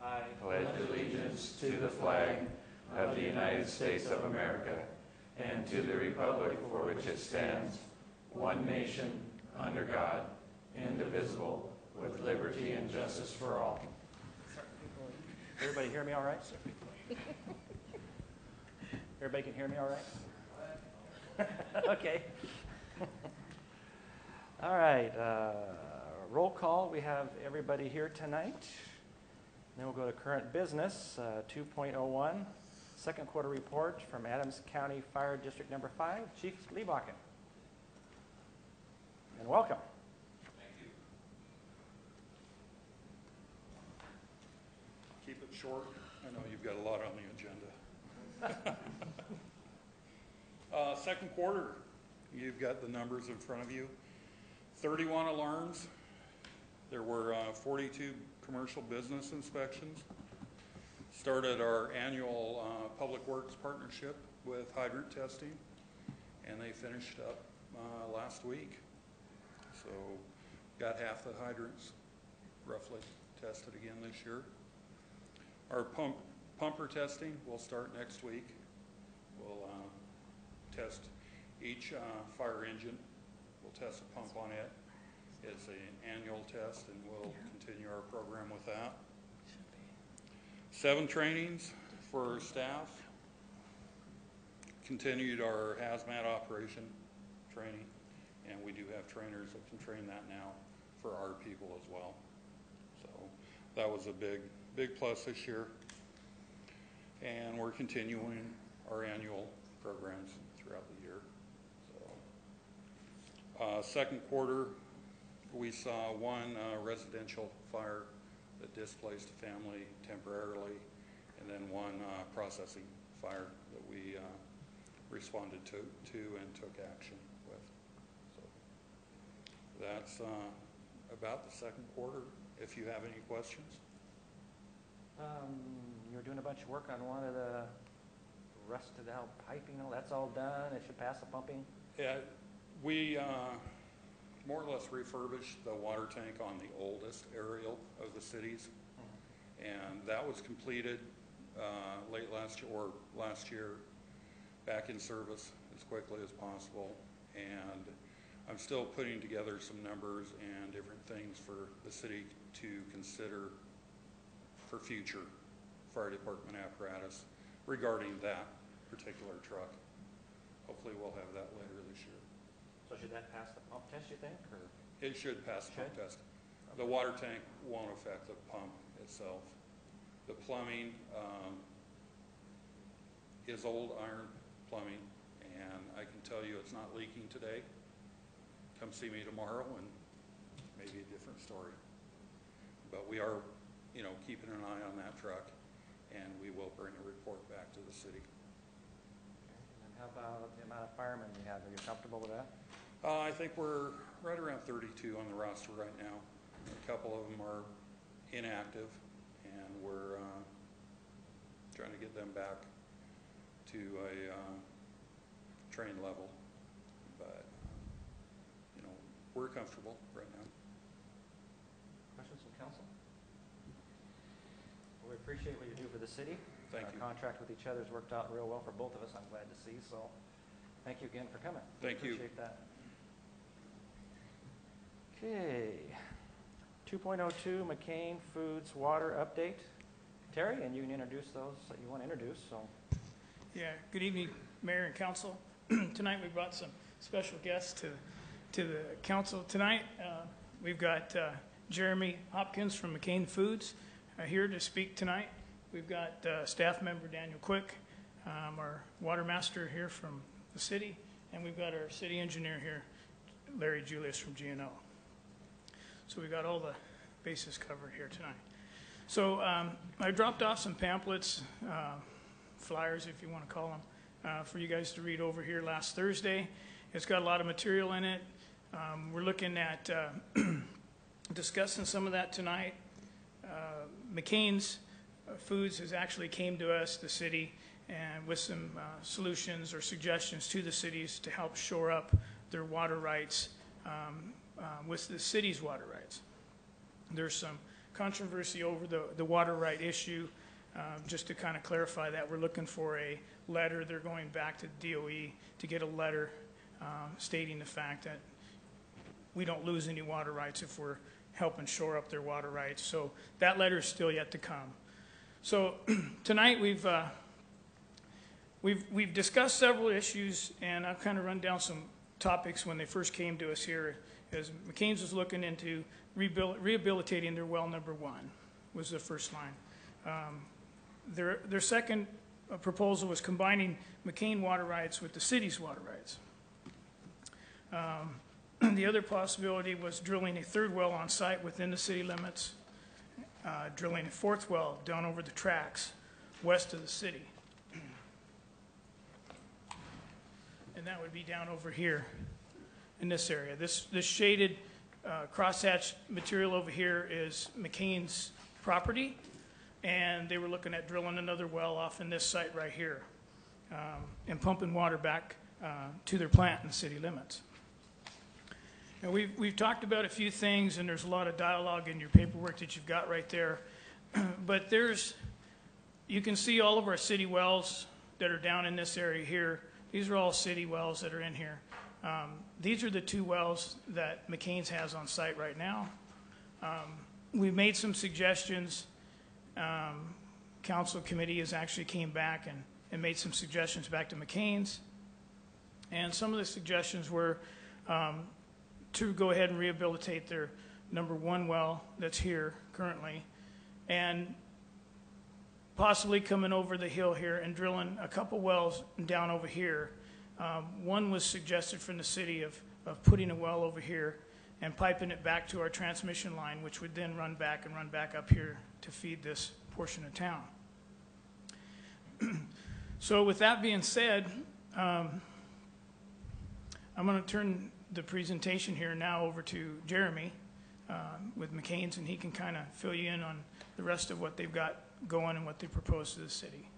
I pledge allegiance to the flag of the United States of America and to the republic for which it stands, one nation, under God, indivisible, with liberty and justice for all. Everybody hear me all right? Everybody can hear me all right? Okay. All right. Roll call. We have everybody here tonight. Then we'll go to current business, 2.01, second quarter report from Adams County Fire District Number 5, Chief Lebakken. And welcome. Thank you. Keep it short. I know you've got a lot on the agenda. Second quarter, you've got the numbers in front of you. 31 alarms. There were 42 commercial business inspections. Started our annual Public Works partnership with hydrant testing, and they finished up last week. So got half the hydrants roughly tested again this year. Our pumper testing will start next week. We'll test each fire engine. We'll test a pump on it. It's an annual test, and we'll continue our program with that. 7 trainings for staff. Continued our hazmat operation training, and we do have trainers that can train that now for our people as well. So that was a big plus this year. And we're continuing our annual programs throughout the year. So second quarter, we saw one residential fire that displaced a family temporarily, and then one processing fire that we responded to and took action with. So that's about the second quarter. If you have any questions. You're doing a bunch of work on one of the rusted out piping. That's all done. It should pass the pumping. Yeah, we more or less refurbished the water tank on the oldest aerial of the cities, and that was completed late last year, or last year, back in service as quickly as possible. And I'm still putting together some numbers and different things for the city to consider for future fire department apparatus regarding that particular truck. Hopefully we'll have that later this year. So should that pass the pump test, you think? Or? It should pass the pump test. The water tank won't affect the pump itself. The plumbing is old iron plumbing, and I can tell you it's not leaking today. Come see me tomorrow and maybe a different story. But we are, keeping an eye on that truck, and we will bring a report back to the city. And how about the amount of firemen we have? Are you comfortable with that? I think we're right around 32 on the roster right now. A couple of them are inactive, and we're trying to get them back to a trained level. But, we're comfortable right now. Questions from council? Well, we appreciate what you do for the city. Thank you. Our contract with each other has worked out real well for both of us, I'm glad to see. So thank you again for coming. Thank you. Appreciate that. Okay. 2.02 McCain Foods Water Update. Terry, and you can introduce those that you want to introduce. So. Yeah, good evening, Mayor and Council. Tonight we brought some special guests to the council tonight. We've got Jeremy Hopkins from McCain Foods here to speak tonight. We've got staff member Daniel Quick, our water master here from the city, and we've got our city engineer here, Larry Julius from GNO. So we got all the bases covered here tonight. So I dropped off some pamphlets, flyers if you want to call them, for you guys to read over here last Thursday. It's got a lot of material in it. We're looking at discussing some of that tonight. McCain's Foods has actually came to us, the city, and with some solutions or suggestions to the cities to help shore up their water rights with the city's water rights. There's some controversy over the water right issue. Just to kind of clarify that, we're looking for a letter. They're going back to DOE to get a letter stating the fact that we don't lose any water rights if we're helping shore up their water rights. So that letter is still yet to come. So tonight we've discussed several issues, and I've kind of run down some topics when they first came to us here. As McCain's was looking into rehabilitating their well number 1 was the first line. Their second proposal was combining McCain water rights with the city's water rights. The other possibility was drilling a 3rd well on site within the city limits, drilling a 4th well down over the tracks west of the city. And that would be down over here in this area. This shaded crosshatch material over here is McCain's property, and they were looking at drilling another well off in this site right here and pumping water back to their plant in the city limits. And we've talked about a few things, and there's a lot of dialogue in your paperwork that you've got right there. But you can see all of our city wells that are down in this area here. These are all city wells that are in here. These are the 2 wells that McCain's has on site right now. We made some suggestions. Council committee has actually came back and made some suggestions back to McCain's. And some of the suggestions were to go ahead and rehabilitate their number 1 well that's here currently, and possibly coming over the hill here and drilling a couple wells down over here. One was suggested from the city of putting a well over here and piping it back to our transmission line, which would then run back up here to feed this portion of town. So with that being said, I'm going to turn the presentation here now over to Jeremy with McCain's, and he can kind of fill you in on the rest of what they've got going and what they propose to the city.